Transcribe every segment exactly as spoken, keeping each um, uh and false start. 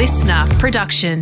listener production.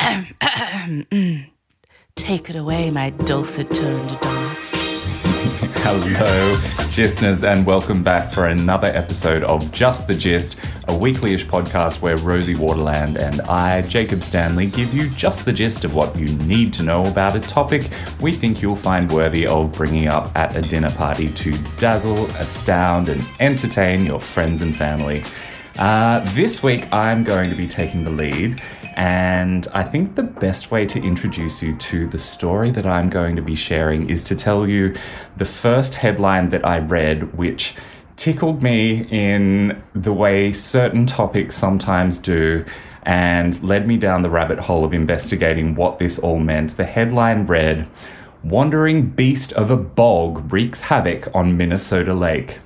Take it away, my dulcet-toned Adonis. Hello, listeners, and welcome back for another episode of Just the Gist, a weekly-ish podcast where Rosie Waterland and I, Jacob Stanley, give you just the gist of what you need to know about a topic we think you'll find worthy of bringing up at a dinner party to dazzle, astound, and entertain your friends and family. Uh, this week, I'm going to be taking the lead, and I think the best way to introduce you to the story that I'm going to be sharing is to tell you the first headline that I read, which tickled me in the way certain topics sometimes do, and led me down the rabbit hole of investigating what this all meant. The headline read, "Wandering Beast of a Bog Wreaks Havoc on Minnesota Lake."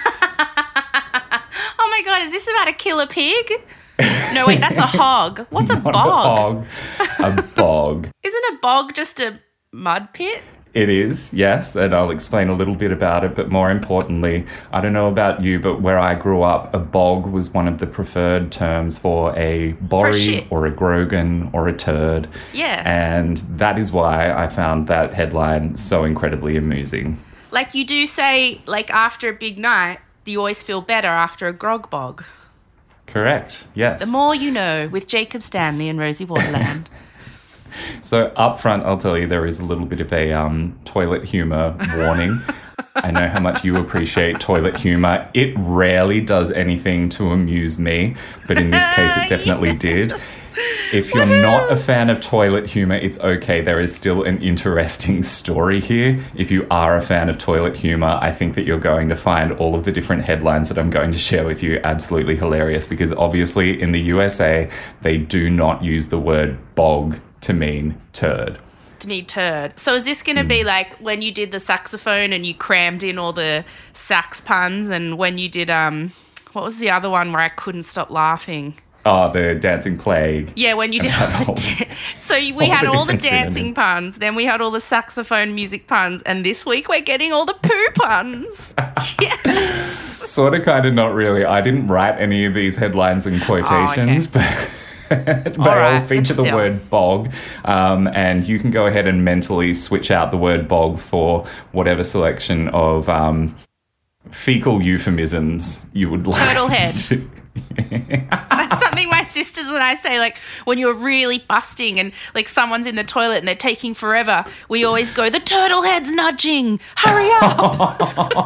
God, is this about a killer pig? No, wait, that's a hog. What's a Not bog? A hog, a bog. Isn't a bog just a mud pit? It is, yes, and I'll explain a little bit about it, but more importantly, I don't know about you, but where I grew up, a bog was one of the preferred terms for a borry or a grogan or a turd. Yeah. And that is why I found that headline so incredibly amusing. Like you do say, like after a big night, you always feel better after a grog bog. Correct, yes. The more you know with Jacob Stanley and Rosie Waterland. So up front, I'll tell you there is a little bit of a um, toilet humour warning. I know how much you appreciate toilet humour. It rarely does anything to amuse me, but in this case it definitely yes. did. If you're not a fan of toilet humour, it's okay. There is still an interesting story here. If you are a fan of toilet humour, I think that you're going to find all of the different headlines that I'm going to share with you absolutely hilarious, because obviously in the U S A, they do not use the word bog to mean turd. To mean turd. So is this going to mm. be like when you did the saxophone and you crammed in all the sax puns, and when you did, um, what was the other one where I couldn't stop laughing? Oh, the dancing plague. Yeah, when you did all the, so we all had the all the different dancing synonyms. puns, then we had all the saxophone music puns, and this week we're getting all the poo puns. Yes. Sort of, kind of, not really. I didn't write any of these headlines and quotations, oh, okay. but... but right, I'll feature the still. word bog, um, and you can go ahead and mentally switch out the word bog for whatever selection of um, fecal euphemisms you would like. Turtle head. To. That's something my sisters and I say, like when you're really busting and like someone's in the toilet and they're taking forever, we always go, the turtle head's nudging, hurry up.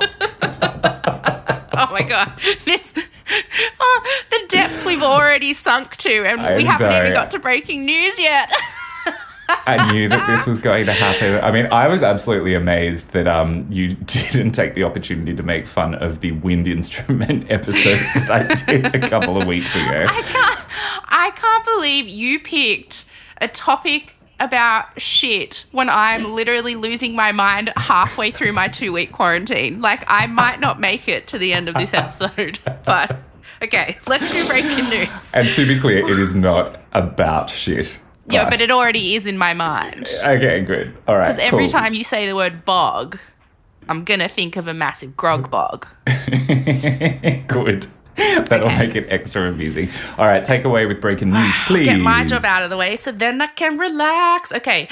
Oh my God, this, oh, the depths we've already sunk to, and I we haven't know. even got to breaking news yet. I knew that this was going to happen. I mean, I was absolutely amazed that um, you didn't take the opportunity to make fun of the wind instrument episode that I did a couple of weeks ago. I can't, I can't believe you picked a topic about shit when I'm literally losing my mind halfway through my two-week quarantine. Like, I might not make it to the end of this episode, but okay, let's do breaking news. And to be clear, it is not about shit. Yeah, but it already is in my mind. Okay, good. All right, Because every cool. time you say the word bog, I'm going to think of a massive grog bog. Good. That'll Okay. make it extra amusing. All right, take away with breaking news, please. Get my job out of the way so then I can relax. Okay.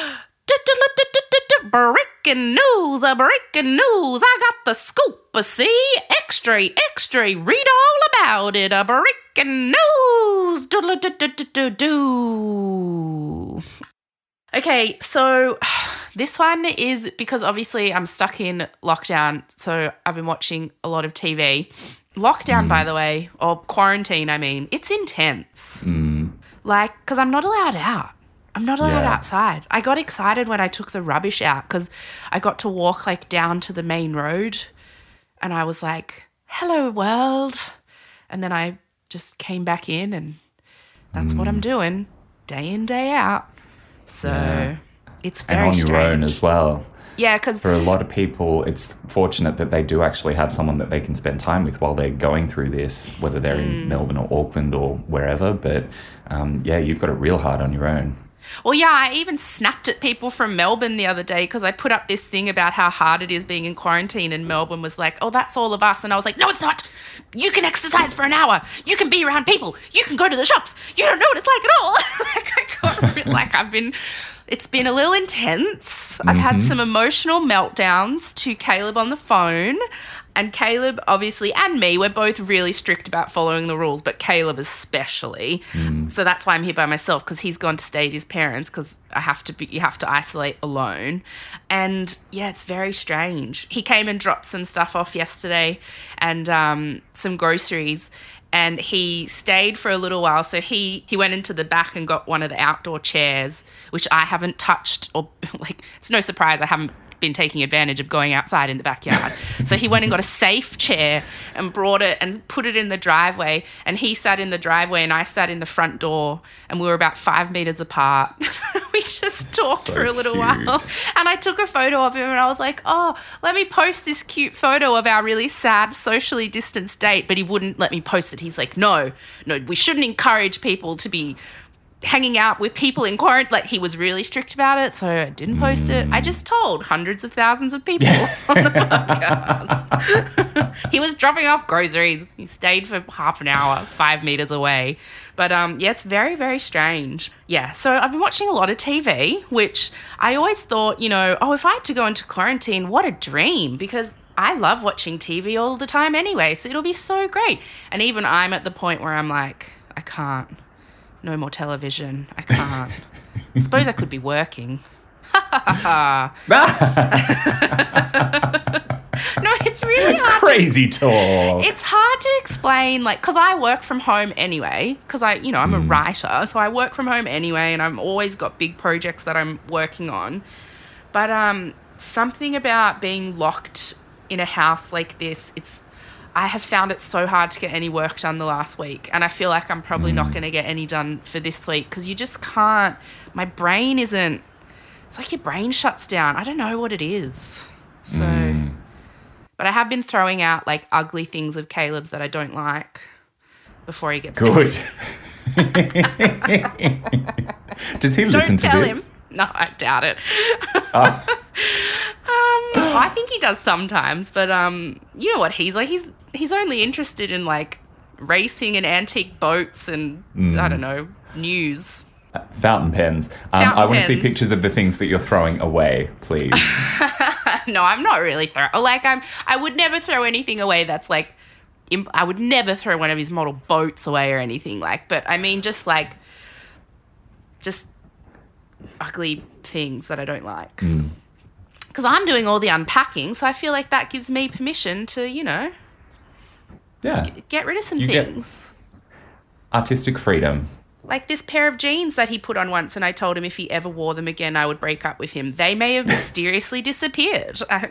Breaking news, a breaking news. I got the scoop, a see, extra, extra, read all about it, a breaking news. Do-do-do-do-do-do. Okay, so this one is because obviously I'm stuck in lockdown, so I've been watching a lot of T V. Lockdown, mm. by the way, or quarantine, I mean, it's intense. Mm. Like, because I'm not allowed out. I'm not allowed Yeah. outside. I got excited when I took the rubbish out because I got to walk like down to the main road and I was like, hello world. And then I just came back in and that's mm. what I'm doing day in, day out. So yeah. it's very And on your strange. own as well. Yeah, because for a lot of people, it's fortunate that they do actually have someone that they can spend time with while they're going through this, whether they're mm. in Melbourne or Auckland or wherever. But um, yeah, you've got it real hard on your own. Well, yeah, I even snapped at people from Melbourne the other day because I put up this thing about how hard it is being in quarantine, and Melbourne was like, oh, that's all of us. And I was like, no, it's not. You can exercise for an hour. You can be around people. You can go to the shops. You don't know what it's like at all. like, I got really, like, I've been... It's been a little intense. I've had some emotional meltdowns to Caleb on the phone. And Caleb, obviously, and me, we're both really strict about following the rules, but Caleb especially. Mm. So that's why I'm here by myself, because he's gone to stay at his parents, because I have to be, you have to isolate alone. And yeah, it's very strange. He came and dropped some stuff off yesterday and um, some groceries. And he stayed for a little while. So he, he went into the back and got one of the outdoor chairs, which I haven't touched, or like, it's no surprise I haven't been taking advantage of going outside in the backyard. So he went and got a safe chair and brought it and put it in the driveway. And he sat in the driveway and I sat in the front door, and we were about five metres apart. We just talked so for a little cute. while. And I took a photo of him and I was like, oh, let me post this cute photo of our really sad socially distanced date. But he wouldn't let me post it. He's like, no, no, we shouldn't encourage people to be hanging out with people in quarantine. Like, he was really strict about it, so I didn't post mm. it. I just told hundreds of thousands of people on the podcast. He was dropping off groceries. He stayed for half an hour, five metres away. But, um, yeah, it's very, very strange. Yeah, so I've been watching a lot of T V, which I always thought, you know, oh, if I had to go into quarantine, what a dream, because I love watching T V all the time anyway, so it'll be so great. And even I'm at the point where I'm like, I can't. No more television. I can't. I suppose I could be working. No, it's really hard. Crazy to, talk. It's hard to explain, like, because I work from home anyway, because I, you know, I'm mm. a writer, so I work from home anyway, and I've always got big projects that I'm working on. But um, something about being locked in a house like this, it's, I have found it so hard to get any work done the last week, and I feel like I'm probably mm. not going to get any done for this week because you just can't. My brain isn't. It's like your brain shuts down. I don't know what it is. So, mm. but I have been throwing out like ugly things of Caleb's that I don't like before he gets good. Does he listen don't to tell this? Him. No, I doubt it. Oh. um, I think he does sometimes, but um, you know what he's like. He's he's only interested in like racing and antique boats and mm. I don't know, news. Uh, fountain pens. Um, fountain I want pens. to see pictures of the things that you're throwing away, please. No, I'm not really throwing. Like I'm. I would never throw anything away that's like. Imp- I would never throw one of his model boats away or anything like. But I mean, just like, just ugly things that I don't like. Mm. Because I'm doing all the unpacking, so I feel like that gives me permission to, you know, yeah, g- get rid of some you things. Artistic freedom. Like this pair of jeans that he put on once, and I told him if he ever wore them again, I would break up with him. They may have mysteriously disappeared. I,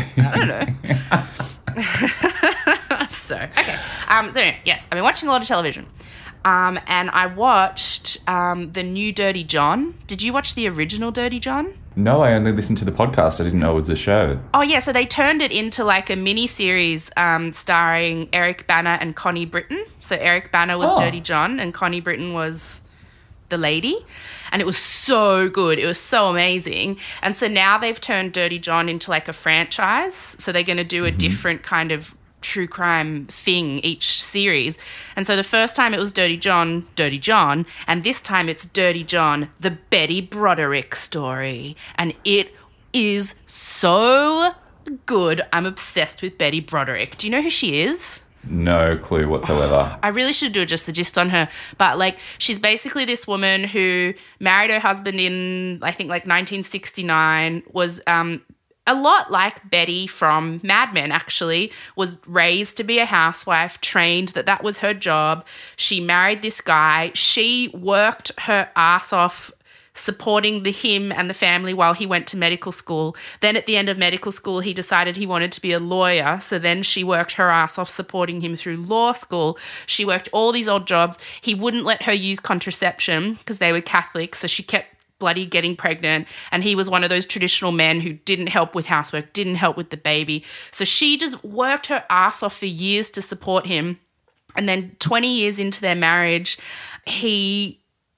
I don't know. so, okay. Um, so, anyway, yes, I've been watching a lot of television. Um, and I watched um, the new Dirty John. Did you watch the original Dirty John? No, I only listened to the podcast. I didn't know it was a show. Oh, yeah. So they turned it into like a mini-series um, starring Eric Bana and Connie Britton. So Eric Bana was oh. Dirty John and Connie Britton was the lady. And it was so good. It was so amazing. And so now they've turned Dirty John into like a franchise. So they're going to do a mm-hmm. different kind of true crime thing each series. And so the first time it was Dirty John, Dirty John, and this time it's Dirty John, the Betty Broderick story. And it is so good. I'm obsessed with Betty Broderick. Do you know who she is? No clue whatsoever. I really should do just the gist on her. But, like, she's basically this woman who married her husband in, I think, like nineteen sixty-nine, was um a lot like Betty from Mad Men, actually, was raised to be a housewife, trained that that was her job. She married this guy. She worked her ass off supporting the him and the family while he went to medical school. Then at the end of medical school, he decided he wanted to be a lawyer. So then she worked her ass off supporting him through law school. She worked all these odd jobs. He wouldn't let her use contraception because they were Catholic, so she kept bloody getting pregnant, and he was one of those traditional men who didn't help with housework, didn't help with the baby. So she just worked her ass off for years to support him. And then twenty years into their marriage, he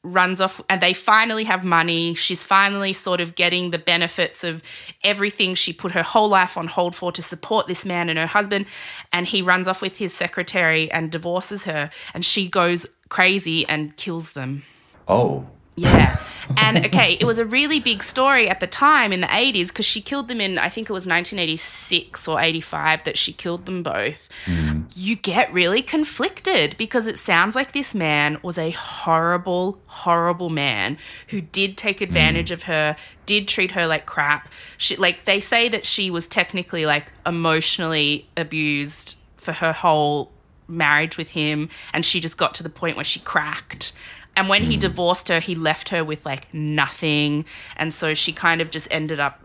runs off and they finally have money. She's finally sort of getting the benefits of everything she put her whole life on hold for to support this man and her husband. And he runs off with his secretary and divorces her. And she goes crazy and kills them. Oh. Yeah. And, okay, it was a really big story at the time in the eighties because she killed them in, I think it was nineteen eighty-six or eighty-five that she killed them both. Mm. You get really conflicted because it sounds like this man was a horrible, horrible man who did take advantage mm. of her, did treat her like crap. She, like, they say that she was technically, like, emotionally abused for her whole marriage with him, and she just got to the point where she cracked. And when mm. he divorced her, he left her with, like, nothing. And so she kind of just ended up...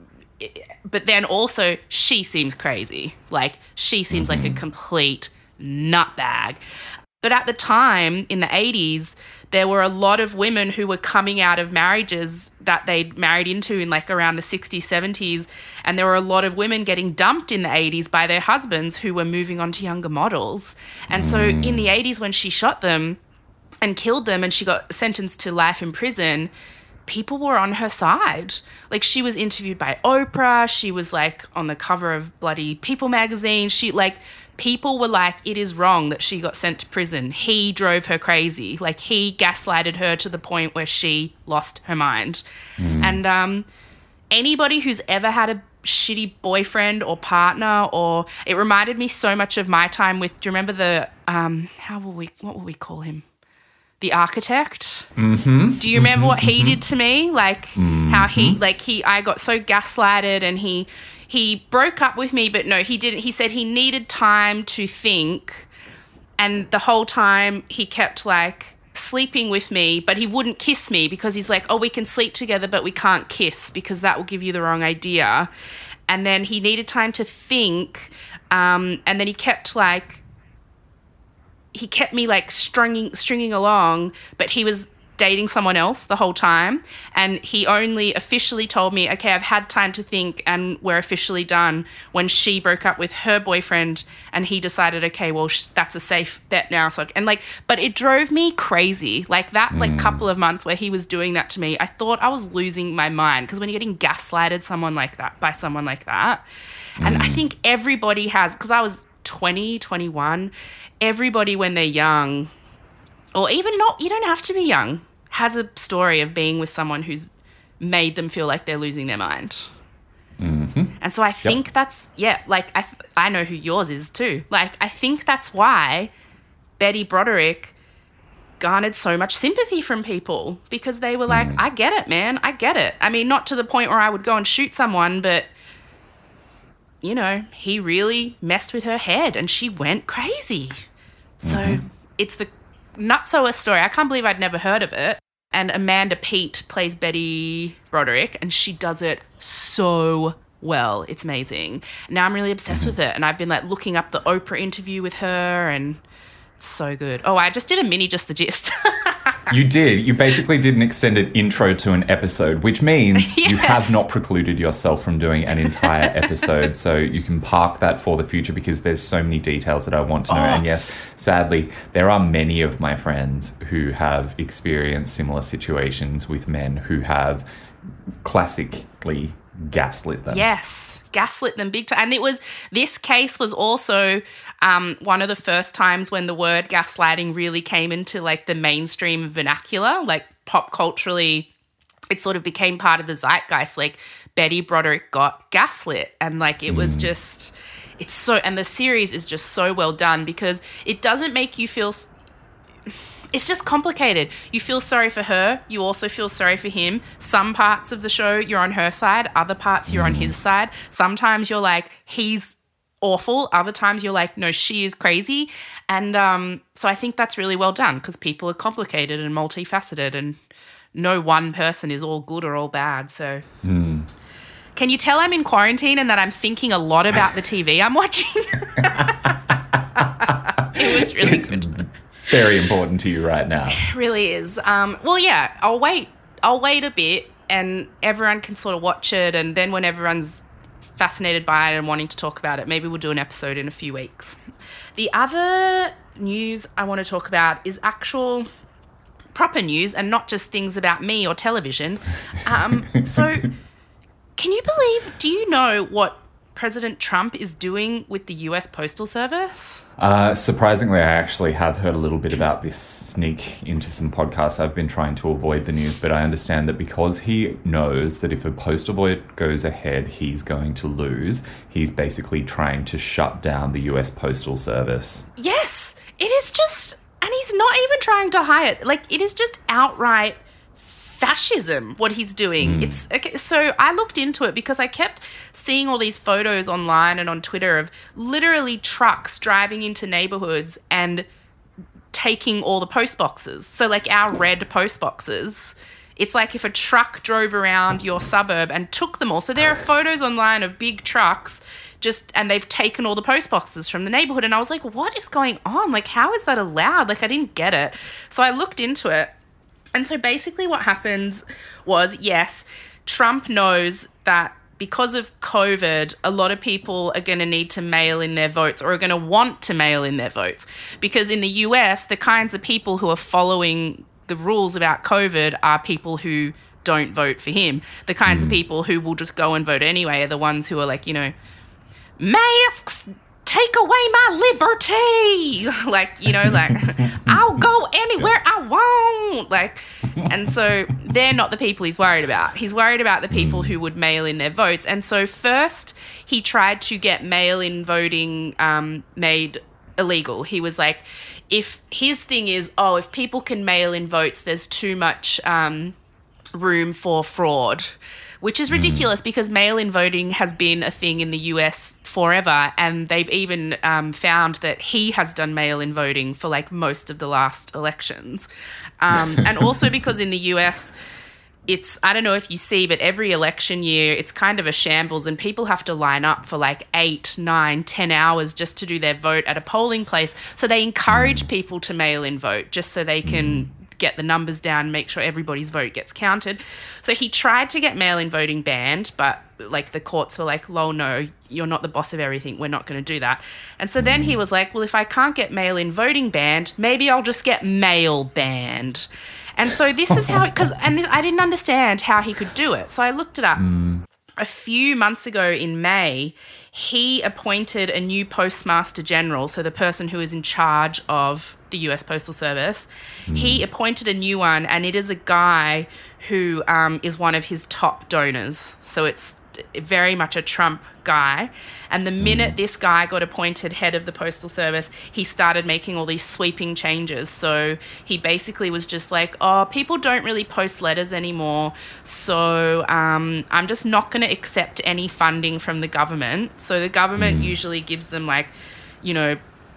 But then also, she seems crazy. Like, she seems mm-hmm. like a complete nutbag. But at the time, in the eighties, there were a lot of women who were coming out of marriages that they'd married into in, like, around the sixties, seventies. And there were a lot of women getting dumped in the eighties by their husbands who were moving on to younger models. And mm. so in the eighties, when she shot them... and killed them and she got sentenced to life in prison, people were on her side. Like, she was interviewed by Oprah. She was, like, on the cover of bloody People magazine. She, like, people were like, it is wrong that she got sent to prison. He drove her crazy. Like, he gaslighted her to the point where she lost her mind. Mm. And um, anybody who's ever had a shitty boyfriend or partner, or it reminded me so much of my time with, do you remember the, um, how will we, what will we call him? The Architect. Mm-hmm. Do you remember mm-hmm. what he mm-hmm. did to me? Like mm-hmm. how he, like he, I got so gaslighted and he, he broke up with me, but no, he didn't. He said he needed time to think. And the whole time he kept like sleeping with me, but he wouldn't kiss me because he's like, oh, we can sleep together, but we can't kiss because that will give you the wrong idea. And then he needed time to think. Um, and then he kept like, he kept me like stringing stringing along, but he was dating someone else the whole time. And he only officially told me, okay, I've had time to think and we're officially done, when she broke up with her boyfriend and he decided, okay, well, sh- that's a safe bet now. So, and like, but it drove me crazy. Like that, mm. like couple of months where he was doing that to me, I thought I was losing my mind, because when you're getting gaslighted someone like that by someone like that, mm. and I think everybody has, because I was twenty, twenty-one, everybody when they're young, or even not, you don't have to be young, has a story of being with someone who's made them feel like they're losing their mind. Mm-hmm. And so I think yep. that's, yeah, like I I know who yours is too. Like I think that's why Betty Broderick garnered so much sympathy from people, because they were like, mm. I get it, man, I get it. I mean, not to the point where I would go and shoot someone, but you know, he really messed with her head and she went crazy. So mm-hmm. it's the Nutsower story. I can't believe I'd never heard of it. And Amanda Peet plays Betty Broderick and she does it so well. It's amazing. Now I'm really obsessed mm-hmm. with it. And I've been like looking up the Oprah interview with her, and it's so good. Oh, I just did a mini Just the Gist. You did. You basically did an extended intro to an episode, which means yes. you have not precluded yourself from doing an entire episode. So you can park that for the future, because there's so many details that I want to know. Oh. And yes, sadly, there are many of my friends who have experienced similar situations with men who have classically gaslit them. Yes, gaslit them big time. And it was, this case was also um, one of the first times when the word gaslighting really came into like the mainstream vernacular, like pop culturally, it sort of became part of the zeitgeist. Like Betty Broderick got gaslit, and like it mm. was just, it's so, and the series is just so well done because it doesn't make you feel, it's just complicated. You feel sorry for her. You also feel sorry for him. Some parts of the show, you're on her side. Other parts, you're mm. on his side. Sometimes you're like, he's awful. Other times you're like, no, she is crazy. And um, so I think that's really well done, because people are complicated and multifaceted, and no one person is all good or all bad. So mm. Can you tell I'm in quarantine and that I'm thinking a lot about the T V I'm watching? It was really it's good. Very important to you right now. It really is. Um, well, yeah, I'll wait. I'll wait a bit and everyone can sort of watch it, and then when everyone's fascinated by it and wanting to talk about it, maybe we'll do an episode in a few weeks. The other news I want to talk about is actual proper news and not just things about me or television. Um, so can you believe, do you know what President Trump is doing with the U S Postal Service? Uh, surprisingly, I actually have heard a little bit about this sneak into some podcasts. I've been trying to avoid the news, but I understand that because he knows that if a postal vote goes ahead, he's going to lose, he's basically trying to shut down the U S Postal Service. Yes, it is just, and he's not even trying to hide it. Like, it is just outright fascism, what he's doing. Mm. It's okay. So I looked into it because I kept seeing all these photos online and on Twitter of literally trucks driving into neighborhoods and taking all the post boxes. So like our red post boxes, it's like if a truck drove around your suburb and took them all. So there are photos online of big trucks just, and they've taken all the post boxes from the neighborhood. And I was like, what is going on? Like, how is that allowed? Like, I didn't get it. So I looked into it. And so basically what happened was, yes, Trump knows that because of COVID, a lot of people are going to need to mail in their votes or are going to want to mail in their votes. Because in the U S, the kinds of people who are following the rules about COVID are people who don't vote for him. The kinds mm. of people who will just go and vote anyway are the ones who are like, you know, masks, take away my liberty. Like, you know, like, I'll go anywhere I want. Like, and so they're not the people he's worried about. He's worried about the people who would mail in their votes. And so first he tried to get mail-in voting um, made illegal. He was like, if his thing is, oh, if people can mail in votes, there's too much um, room for fraud, which is ridiculous mm. because mail-in voting has been a thing in the U S forever, and they've even um, found that he has done mail-in voting for like most of the last elections. Um, and also because in the U S, it's, I don't know if you see, but every election year it's kind of a shambles and people have to line up for like eight, nine, ten hours just to do their vote at a polling place. So they encourage people to mail in vote just so they can get the numbers down, make sure everybody's vote gets counted. So he tried to get mail-in voting banned, but like the courts were like, "Oh no, you're not the boss of everything. We're not going to do that." And so then he was like, well, if I can't get mail-in voting banned, maybe I'll just get mail banned. And so this is how, because, and I didn't understand how he could do it. So I looked it up. Mm. A few months ago in May, he appointed a new Postmaster General, so the person who is in charge of the U S Postal Service. Mm. He appointed a new one, and it is a guy who um, is one of his top donors. So it's very much a Trump guy. And the minute mm. this guy got appointed head of the Postal Service, he started making all these sweeping changes. So he basically was just like, oh, people don't really post letters anymore, so um, I'm just not going to accept any funding from the government. So the government mm. usually gives them like, you know,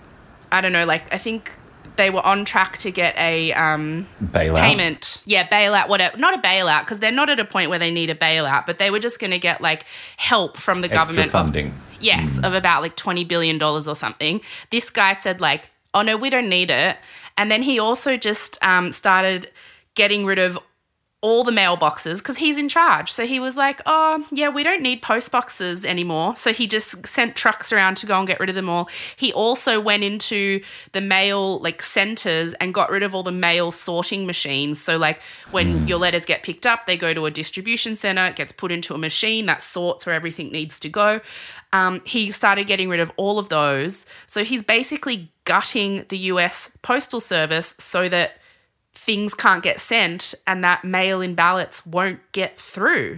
I don't know, like I think they were on track to get a um, bailout payment. Yeah, bailout, whatever. Not a bailout, because they're not at a point where they need a bailout, but they were just going to get like help from the Extra government. funding. Of, yes, mm. of about like twenty billion dollars or something. This guy said like, oh no, we don't need it. And then he also just um, started getting rid of all the mailboxes because he's in charge. So he was like, oh, yeah, we don't need post boxes anymore. So he just sent trucks around to go and get rid of them all. He also went into the mail like centers and got rid of all the mail sorting machines. So like when mm. your letters get picked up, they go to a distribution center, it gets put into a machine that sorts where everything needs to go. Um, he started getting rid of all of those. So he's basically gutting the U S Postal Service so that things can't get sent and that mail-in ballots won't get through.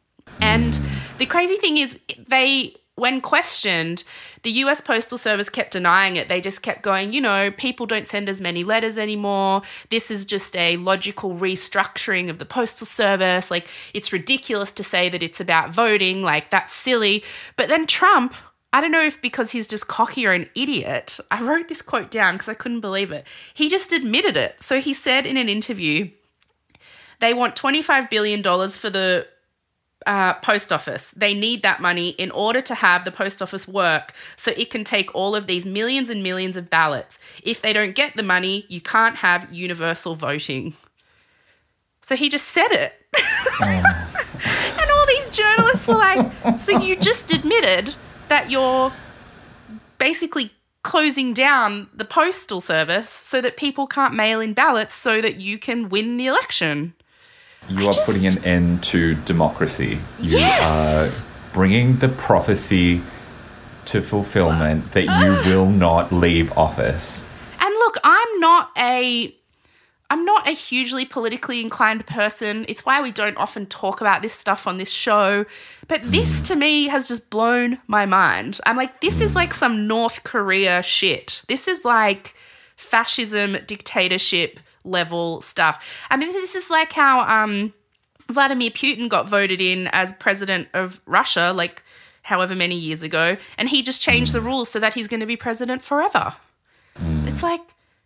And the crazy thing is they, when questioned, the U S Postal Service kept denying it. They just kept going, you know, people don't send as many letters anymore. This is just a logical restructuring of the Postal Service. Like, it's ridiculous to say that it's about voting. Like, that's silly. But then Trump, I don't know if because he's just cocky or an idiot, I wrote this quote down because I couldn't believe it. He just admitted it. So he said in an interview, they want twenty-five billion dollars for the uh, post office. They need that money in order to have the post office work so it can take all of these millions and millions of ballots. If they don't get the money, you can't have universal voting. So he just said it. Oh. And all these journalists were like, so you just admitted that you're basically closing down the postal service so that people can't mail in ballots so that you can win the election. You I are just... putting an end to democracy. You yes! are bringing the prophecy to fulfillment that you will not leave office. And look, I'm not a... I'm not a hugely politically inclined person. It's why we don't often talk about this stuff on this show. But this, mm. to me, has just blown my mind. I'm like, this mm. is like some North Korea shit. This is like fascism, dictatorship level stuff. I mean, this is like how um, Vladimir Putin got voted in as president of Russia, like however many years ago, and he just changed mm. the rules so that he's going to be president forever. Mm. It's like...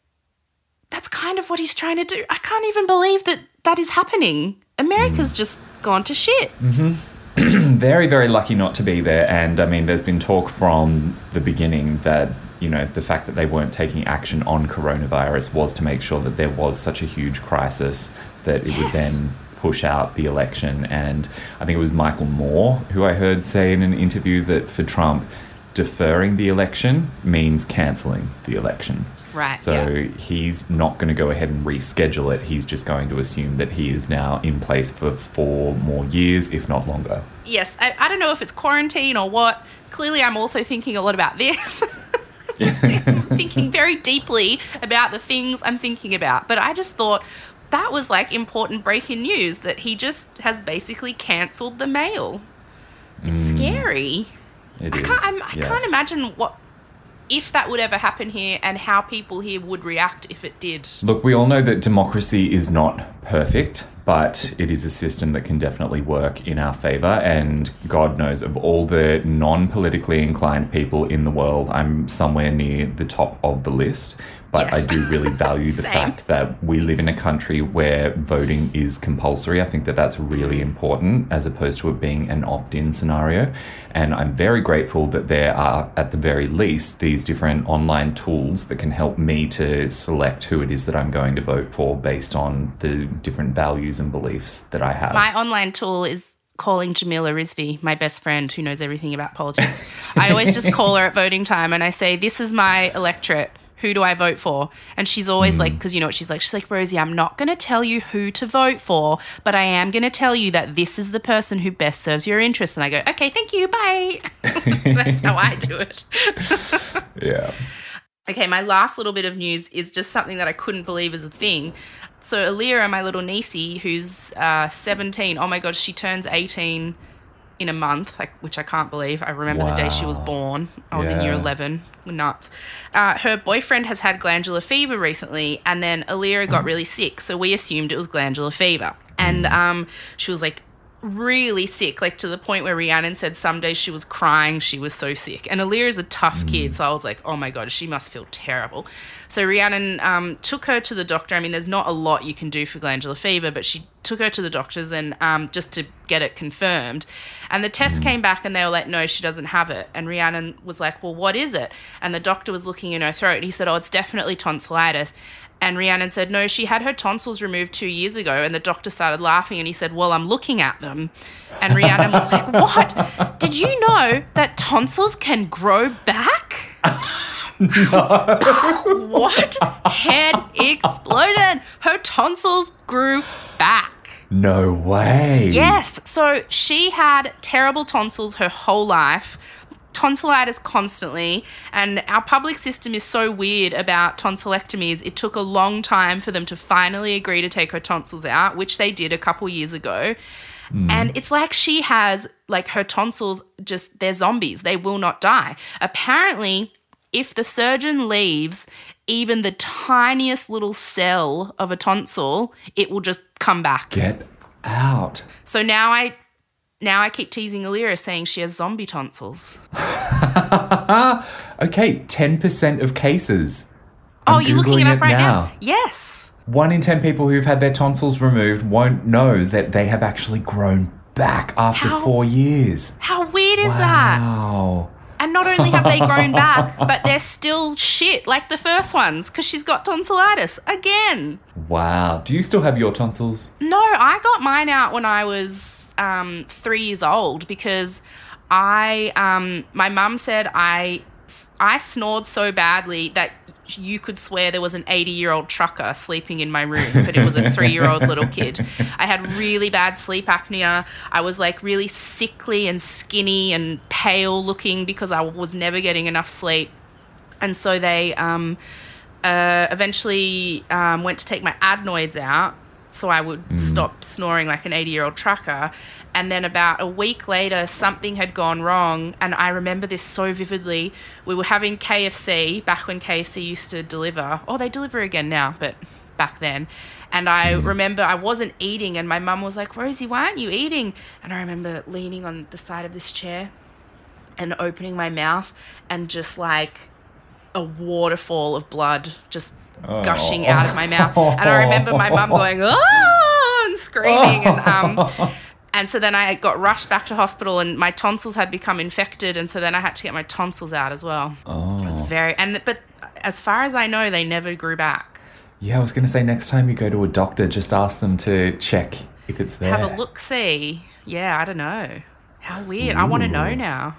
That's kind of what he's trying to do. I can't even believe that that is happening. America's mm. just gone to shit. Mm-hmm. Very, very lucky not to be there. And, I mean, there's been talk from the beginning that, you know, the fact that they weren't taking action on coronavirus was to make sure that there was such a huge crisis that it yes. would then push out the election. And I think it was Michael Moore who I heard say in an interview that for Trump, deferring the election means cancelling the election. Right. So yeah. he's not going to go ahead and reschedule it. He's just going to assume that he is now in place for four more years, if not longer. Yes. I, I don't know if it's quarantine or what. Clearly, I'm also thinking a lot about this. Just thinking very deeply about the things I'm thinking about. But I just thought that was like important breaking news that he just has basically cancelled the mail. It's mm. scary. It I is. can't. I'm, I yes. can't imagine what if that would ever happen here and how people here would react if it did. Look, we all know that democracy is not perfect, but it is a system that can definitely work in our favour. And God knows, of all the non-politically inclined people in the world, I'm somewhere near the top of the list. But yes. I do really value the fact that we live in a country where voting is compulsory. I think that that's really important as opposed to it being an opt-in scenario. And I'm very grateful that there are, at the very least, these different online tools that can help me to select who it is that I'm going to vote for based on the different values and beliefs that I have. My online tool is calling Jamila Rizvi, my best friend who knows everything about politics. I always just call her at voting time and I say, this is my electorate. Who do I vote for? And she's always mm. like, because you know what she's like? She's like, Rosie, I'm not going to tell you who to vote for, but I am going to tell you that this is the person who best serves your interests. And I go, okay, thank you, bye. That's how I do it. Yeah. Okay, my last little bit of news is just something that I couldn't believe is a thing. So Alira, my little niecey, who's uh, seventeen, oh my God, she turns eighteen in a month, like, which I can't believe. I remember wow. the day she was born. I was yeah. in year eleven. We're nuts. Uh, her boyfriend has had glandular fever recently, and then Alira got really sick, so we assumed it was glandular fever. And um, she was, like, really sick, like, to the point where Rhiannon said some days she was crying. She was so sick. And Alira's a tough mm. kid, so I was like, oh, my God, she must feel terrible. So Rhiannon um, took her to the doctor. I mean, there's not a lot you can do for glandular fever, but she took her to the doctors and um, just to get it confirmed. And the test mm. came back and they were like, no, she doesn't have it. And Rhiannon was like, well, what is it? And the doctor was looking in her throat. He said, oh, it's definitely tonsillitis. And Rhiannon said, no, she had her tonsils removed two years ago. And the doctor started laughing and he said, well, I'm looking at them. And Rhiannon was like, what? Did you know that tonsils can grow back? No. What? Head explosion. Her tonsils grew back. No way. Yes. So she had terrible tonsils her whole life. Tonsillitis constantly, and our public system is so weird about tonsillectomies. It took a long time for them to finally agree to take her tonsils out, which they did a couple years ago. Mm. And it's like she has, like, her tonsils just, they're zombies. They will not die. Apparently, if the surgeon leaves even the tiniest little cell of a tonsil, it will just come back. Get out. So now I... Now I keep teasing Alira saying she has zombie tonsils. Okay, ten percent of cases. Oh, I'm you're looking it up it right now. now? Yes. One in ten people who've had their tonsils removed won't know that they have actually grown back after how, four years. How weird is wow. that? Wow. And not only have they grown back, but they're still shit like the first ones because she's got tonsillitis again. Wow. Do you still have your tonsils? No, I got mine out when I was... Um, three years old because I, um, my mum said I I snored so badly that you could swear there was an eighty-year-old trucker sleeping in my room, but it was a three-year-old little kid. I had really bad sleep apnea. I was like really sickly and skinny and pale looking because I was never getting enough sleep. And so they um, uh, eventually um, went to take my adenoids out so I would mm. stop snoring like an eighty-year-old trucker. And then about a week later, something had gone wrong. And I remember this so vividly. We were having K F C back when K F C used to deliver. Oh, they deliver again now, but back then. And I mm. remember I wasn't eating and my mum was like, Rosie, why aren't you eating? And I remember leaning on the side of this chair and opening my mouth and just like a waterfall of blood just oh. gushing out of my mouth. And I remember my mum going, oh, and screaming. And, um, and so then I got rushed back to hospital and my tonsils had become infected. And so then I had to get my tonsils out as well. Oh. It was very, and, but as far as I know, they never grew back. Yeah, I was going to say next time you go to a doctor, just ask them to check if it's there. Have a look-see. Yeah, I don't know. How weird. Ooh. I want to know now.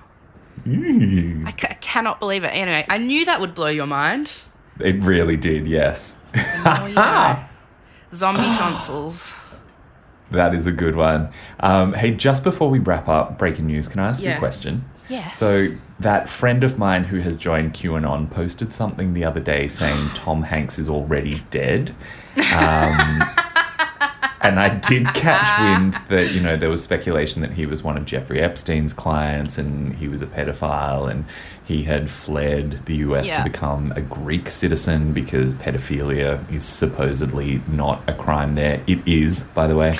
Ooh. I, c- I cannot believe it. Anyway, I knew that would blow your mind. It really did, yes. Oh, yeah. Zombie tonsils. That is a good one. Um, hey, just before we wrap up, breaking news, can I ask yeah. you a question? Yes. So that friend of mine who has joined QAnon posted something the other day saying Tom Hanks is already dead. Um, and I did catch wind that, you know, there was speculation that he was one of Jeffrey Epstein's clients and he was a pedophile and he had fled the U S yeah. to become a Greek citizen because pedophilia is supposedly not a crime there. It is, by the way.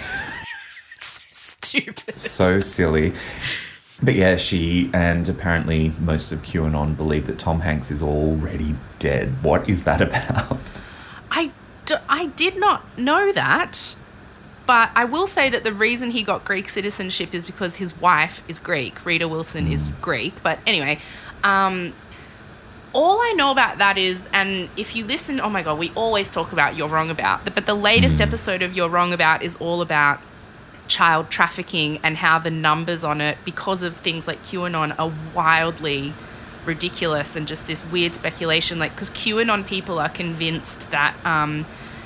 So stupid. So silly. But yeah, she and apparently most of QAnon believe that Tom Hanks is already dead. What is that about? I, d- I did not know that. But I will say that the reason he got Greek citizenship is because his wife is Greek. Rita Wilson mm. is Greek. But anyway, um, all I know about that is, and if you listen, oh my God, we always talk about You're Wrong About. But the latest mm. episode of You're Wrong About is all about child trafficking and how the numbers on it, because of things like QAnon, are wildly ridiculous and just this weird speculation. Like, because QAnon people are convinced that Um,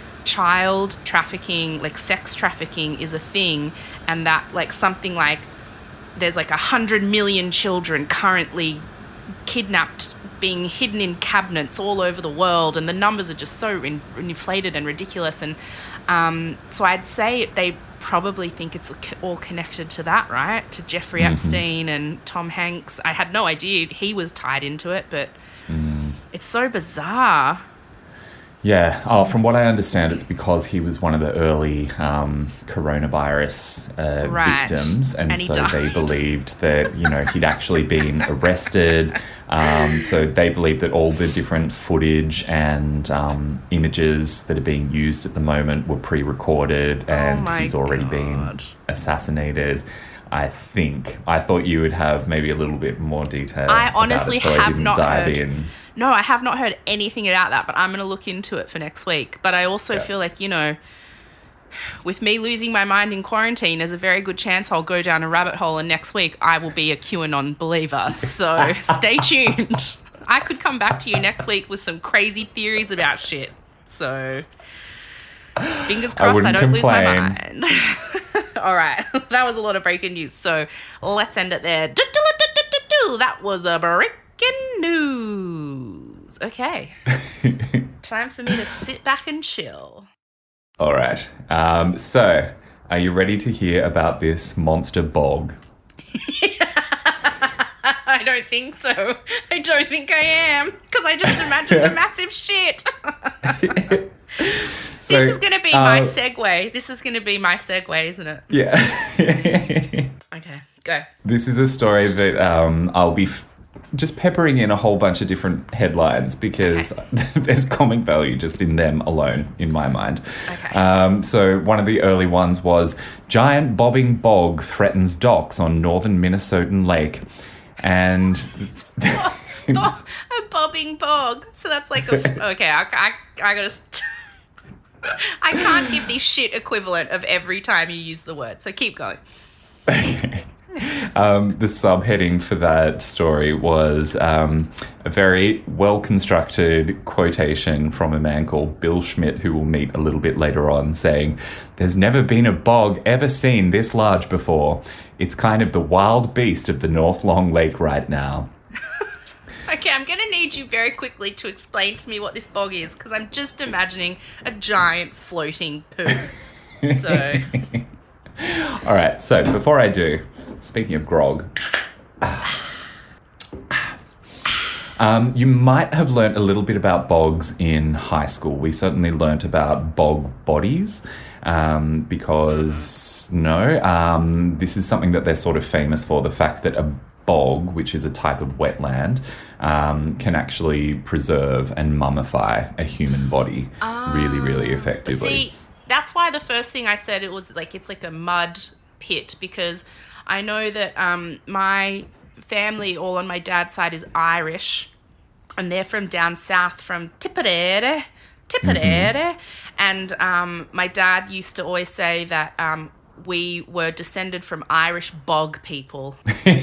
child trafficking, like sex trafficking, is a thing, and that like something like there's like a hundred million children currently kidnapped being hidden in cabinets all over the world, and the numbers are just so in, inflated and ridiculous. And um, so I'd say they probably think it's all connected to that, right? To Jeffrey mm-hmm. Epstein and Tom Hanks. I had no idea he was tied into it, but mm. it's so bizarre. Yeah. Oh, from what I understand, it's because he was one of the early um, coronavirus uh, right. victims. And, and so died. they believed that, you know, he'd actually been arrested. Um, so they believed that all the different footage and um, images that are being used at the moment were pre-recorded and oh he's already God. been assassinated. I think. I thought you would have maybe a little bit more detail. I honestly about it, so have I didn't not dive heard. in. No, I have not heard anything about that, but I'm going to look into it for next week. But I also yeah. feel like, you know, with me losing my mind in quarantine, there's a very good chance I'll go down a rabbit hole and next week I will be a QAnon believer. So stay tuned. I could come back to you next week with some crazy theories about shit. So fingers crossed I, I don't complain. lose my mind. All right. That was a lot of breaking news. So let's end it there. That was a breaking news. Okay. Time for me to sit back and chill. All right. Um, so, are you ready to hear about this monster bog? I don't think so. I don't think I am. Because I just imagined a massive shit. So, this is going to be uh, my segue. This is going to be my segue, isn't it? Yeah. Okay, go. This is a story that um, I'll be f- just peppering in a whole bunch of different headlines because okay. there's comic value just in them alone, in my mind. Okay. Um, so one of the early ones was Giant Bobbing Bog Threatens Docks on Northern Minnesotan Lake. And... a bobbing bog. So that's like a... Okay, I, I, I gotta... St- I can't give the shit equivalent of every time you use the word, so keep going. Okay. Um, the subheading for that story was um, a very well-constructed quotation from a man called Bill Schmidt, who we'll meet a little bit later on, saying, "There's never been a bog ever seen this large before. It's kind of the wild beast of the North Long Lake right now." Okay, I'm going to need you very quickly to explain to me what this bog is, because I'm just imagining a giant floating poo. So... All right, so before I do, speaking of grog, um, you might have learnt a little bit about bogs in high school. We certainly learnt about bog bodies um, because, no, um, this is something that they're sort of famous for, the fact that a bog, which is a type of wetland, um, can actually preserve and mummify a human body uh, really, really effectively. See, that's why the first thing I said, it was like, it's like a mud pit, because I know that um, my family, all on my dad's side, is Irish, and they're from down south, from Tipperary, Tipperary, mm-hmm. and um, my dad used to always say that um, we were descended from Irish bog people.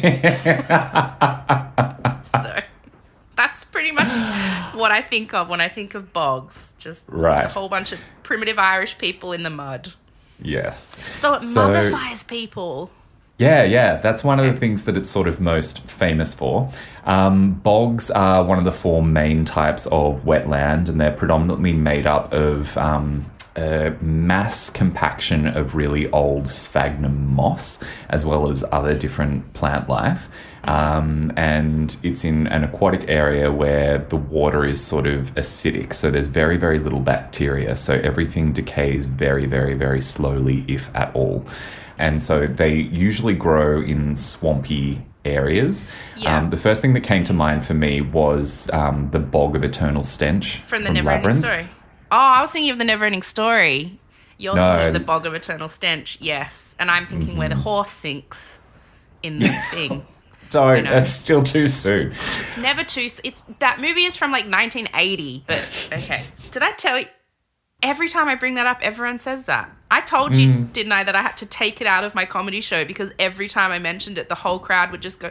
So... that's pretty much what I think of when I think of bogs. Just right. a whole bunch of primitive Irish people in the mud. Yes. So it so, mummifies people. Yeah, yeah. That's one of the things that it's sort of most famous for. Um, bogs are one of the four main types of wetland, and they're predominantly made up of um, a mass compaction of really old sphagnum moss, as well as other different plant life. Um, and it's in an aquatic area where the water is sort of acidic. So there's very, very little bacteria. So everything decays very, very, very slowly, if at all. And so they usually grow in swampy areas. Yeah. Um, the first thing that came to mind for me was um, the Bog of Eternal Stench from the from Never Ending Story. Oh, I was thinking of the Never Ending Story. You're no. thinking of the Bog of Eternal Stench, yes. And I'm thinking mm-hmm. where the horse sinks in the thing. Don't. That's still too soon. It's never too... It's that movie is from like nineteen eighty. But, okay. Did I tell you... Every time I bring that up, everyone says that. I told you, mm. didn't I, that I had to take it out of my comedy show because every time I mentioned it, the whole crowd would just go,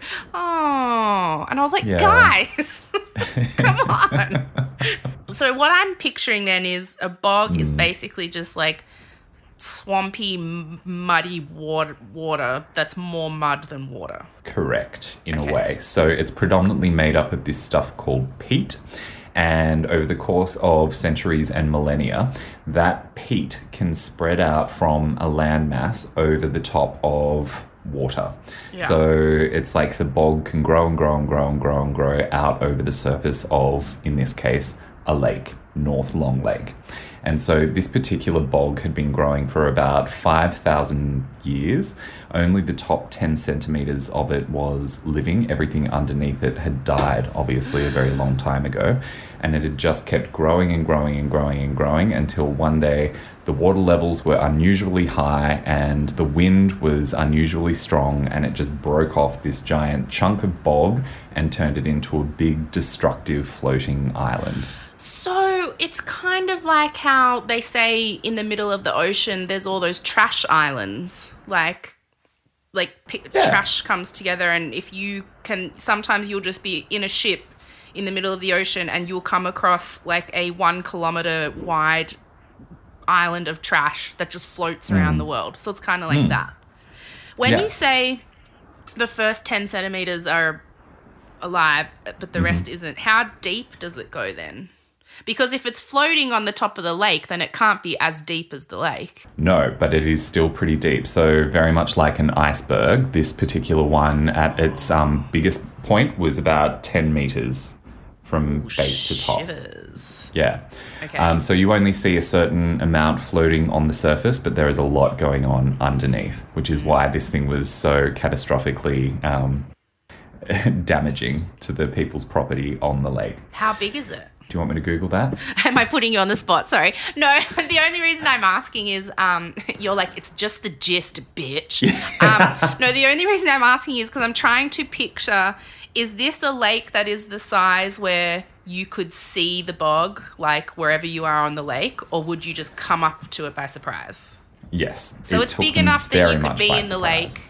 oh. And I was like, yeah. guys, come on. So what I'm picturing then is a bog mm. is basically just like swampy, muddy water, water that's more mud than water. Correct, in okay. a way. So it's predominantly made up of this stuff called peat. And over the course of centuries and millennia, that peat can spread out from a landmass over the top of water. Yeah. So it's like the bog can grow and grow and grow and grow and grow out over the surface of, in this case, a lake, North Long Lake. And so this particular bog had been growing for about five thousand years. Only the top ten centimetres of it was living. Everything underneath it had died, obviously, a very long time ago. And it had just kept growing and growing and growing and growing until one day the water levels were unusually high and the wind was unusually strong, and it just broke off this giant chunk of bog and turned it into a big, destructive floating island. So it's kind of like how they say in the middle of the ocean there's all those trash islands, like like p- yeah. trash comes together, and if you can, sometimes you'll just be in a ship in the middle of the ocean and you'll come across like a one kilometre wide island of trash that just floats around mm. the world. So it's kind of like mm. that. When yeah. you say the first ten centimetres are alive but the mm-hmm. rest isn't, how deep does it go then? Because if it's floating on the top of the lake, then it can't be as deep as the lake. No, but it is still pretty deep. So very much like an iceberg, this particular one at its um, biggest point was about ten metres from Ooh, base to top. Shivers. Yeah. Okay. Um, so you only see a certain amount floating on the surface, but there is a lot going on underneath, which is why this thing was so catastrophically um, damaging to the people's property on the lake. How big is it? Do you want me to Google that? Am I putting you on the spot? Sorry. No, the only reason I'm asking is um, you're like, it's just the gist, bitch. um, no, the only reason I'm asking is because I'm trying to picture, is this a lake that is the size where you could see the bog, like wherever you are on the lake, or would you just come up to it by surprise? Yes. So it it's big enough that you could be in the surprise. lake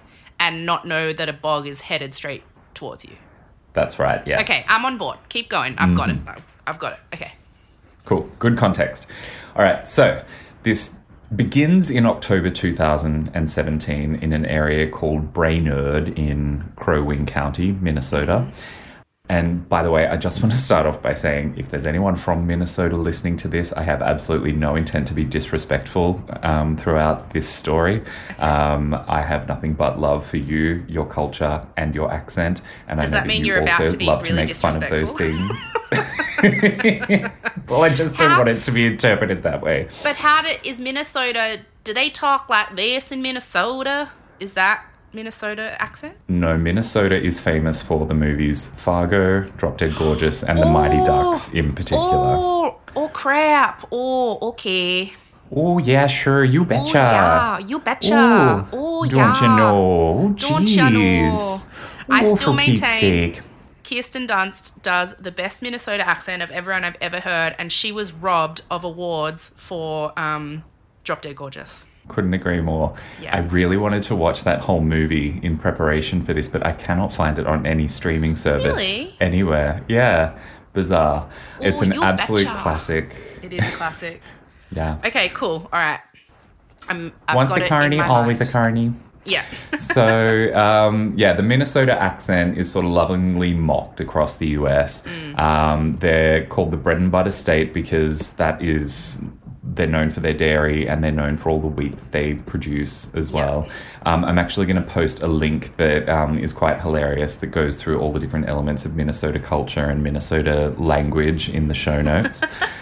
and not know that a bog is headed straight towards you. That's right, yes. Okay, I'm on board. Keep going. I've got it. I've, I've got it. Okay. Cool. Good context. All right. So this begins in October two thousand seventeen in an area called Brainerd in Crow Wing County, Minnesota. And by the way, I just want to start off by saying if there's anyone from Minnesota listening to this, I have absolutely no intent to be disrespectful um, throughout this story. Um, I have nothing but love for you, your culture, and your accent. And Does I know that that mean you you're about also to be love really to make fun of those disrespectful? things. Well, I just don't How- want it to be interpreted that way. But how do, is Minnesota, do they talk like this in Minnesota? Is that Minnesota accent? No, Minnesota is famous for the movies Fargo, Drop Dead Gorgeous, and The Mighty Ducks in particular. Oh, oh crap. Oh, okay. Oh, yeah, sure, you Oh, betcha. yeah, you betcha. Oh, Oh, don't yeah. you know? Don't you know? Jeez. I Oh, still for Pete's maintain sake. Kirsten Dunst does the best Minnesota accent of everyone I've ever heard, and she was robbed of awards for um, Drop Dead Gorgeous. Couldn't agree more. Yeah. I really wanted to watch that whole movie in preparation for this, but I cannot find it on any streaming service Really? anywhere. Yeah, bizarre. It's Ooh, an you absolute betcha. classic. It is classic. Yeah. Okay, cool. All right. I'm, I've Once got a it in carny, my always mind. a carny. Yeah. So, um, yeah, the Minnesota accent is sort of lovingly mocked across the U S. Mm. Um, they're called the bread and butter state because that is, they're known for their dairy and they're known for all the wheat that they produce as well. Um, I'm actually going to post a link that um, is quite hilarious that goes through all the different elements of Minnesota culture and Minnesota language in the show notes.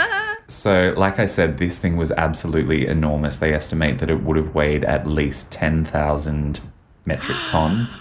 So, like I said, this thing was absolutely enormous. They estimate that it would have weighed at least ten thousand metric tons.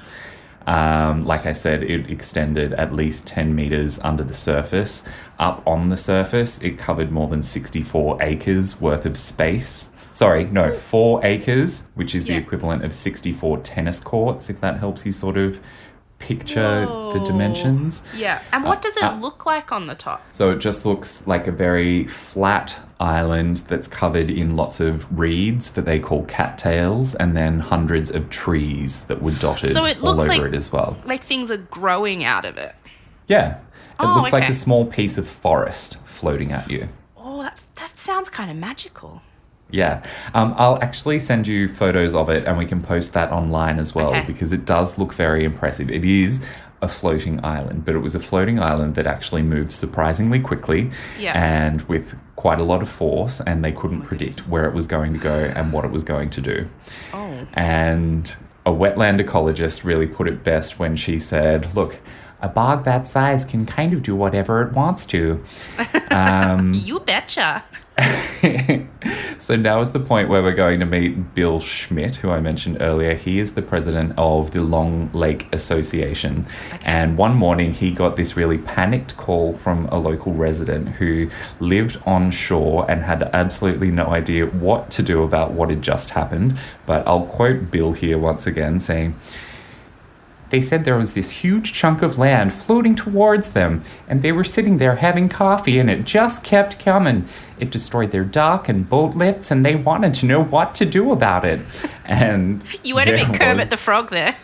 Um, like I said, it extended at least ten meters under the surface. Up on the surface, it covered more than sixty-four acres worth of space. Sorry, no, four acres, which is Yeah. the equivalent of sixty-four tennis courts, if that helps you sort of picture the Whoa. dimensions. Yeah. And what does it uh, look like on the top? So it just looks like a very flat island that's covered in lots of reeds that they call cattails, and then hundreds of trees that were dotted So it all looks over like- it as well. Like things are growing out of it. Yeah. It Oh, looks like okay. a small piece of forest floating at you. Oh, that, that sounds kind of magical. Yeah. Um, I'll actually send you photos of it and we can post that online as well Okay. because it does look very impressive. It is a floating island, but it was a floating island that actually moved surprisingly quickly Yeah. and with quite a lot of force, and they couldn't predict where it was going to go and what it was going to do. Oh. And a wetland ecologist really put it best when she said, look, a bog that size can kind of do whatever it wants to. Um, You betcha. So now is the point where we're going to meet Bill Schmidt, who I mentioned earlier. He is the president of the Long Lake Association. And one morning he got this really panicked call from a local resident who lived on shore and had absolutely no idea what to do about what had just happened. But I'll quote Bill here once again saying, they said there was this huge chunk of land floating towards them, and they were sitting there having coffee, and it just kept coming. It destroyed their dock and boat lifts, and they wanted to know what to do about it. And You went a there bit Kermit was- the Frog there.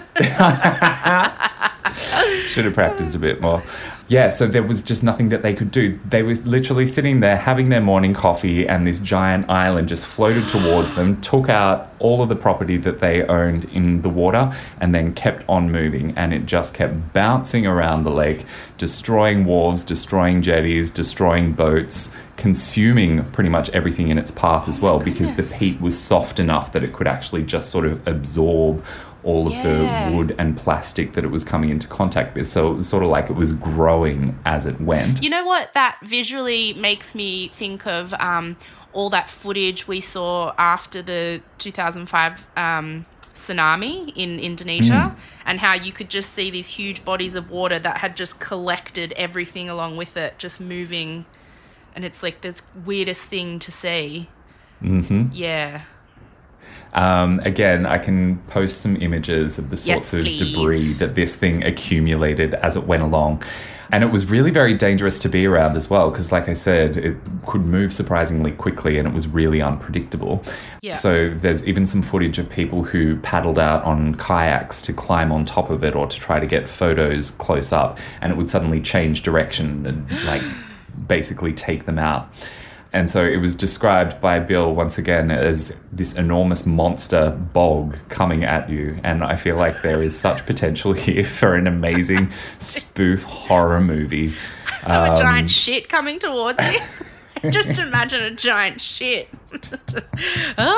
Should have practiced a bit more. Yeah, so there was just nothing that they could do. They were literally sitting there having their morning coffee, and this giant island just floated towards them, took out all of the property that they owned in the water, and then kept on moving. And it just kept bouncing around the lake, destroying wharves, destroying jetties, destroying boats, consuming pretty much everything in its path as well, because the goodness. peat was soft enough that it could actually just sort of absorb all of Yeah. the wood and plastic that it was coming into contact with. So it was sort of like it was growing as it went. You know what that visually makes me think of? Um, all that footage we saw after the two thousand five um, tsunami in Indonesia, and how you could just see these huge bodies of water that had just collected everything along with it, just moving. And it's like this weirdest thing to see. Mm-hmm. Yeah. Um, again, I can post some images of the sorts Yes, of please. debris that this thing accumulated as it went along. And it was really very dangerous to be around as well because, like I said, it could move surprisingly quickly and it was really unpredictable. Yeah. So there's even some footage of people who paddled out on kayaks to climb on top of it or to try to get photos close up, and it would suddenly change direction and, like, basically take them out. And so it was described by Bill once again as this enormous monster bog coming at you. And I feel like there is such potential here for an amazing spoof horror movie. Of Um, a giant shit coming towards you. Just imagine a giant shit. Just, ah!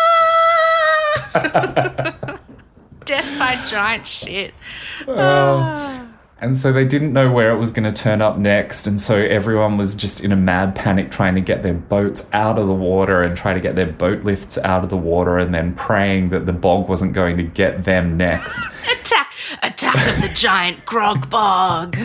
Death by giant shit. Ah. And so they didn't know where it was going to turn up next. And so everyone was just in a mad panic trying to get their boats out of the water and try to get their boat lifts out of the water and then praying that the bog wasn't going to get them next. Attack! Attack of the giant grog bog.